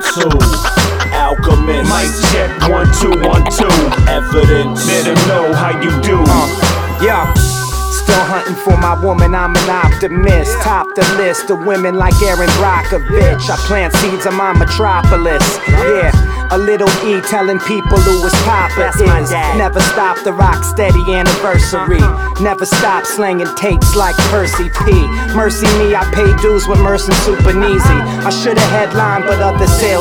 2. Alchemist. Mic check 1 2 1 2. Evidence. Let them know how you do. Yeah. Still hunting for my woman, I'm an optimist. Top the list of women like Erin Brockovich. I plant seeds on my metropolis. Yeah, a little E telling people who his papa is. Never stop the rock steady anniversary. Never stop slanging tapes like Percy P. Mercy me, I pay dues with Mercy Super Neasy. I should've headlined, but other sales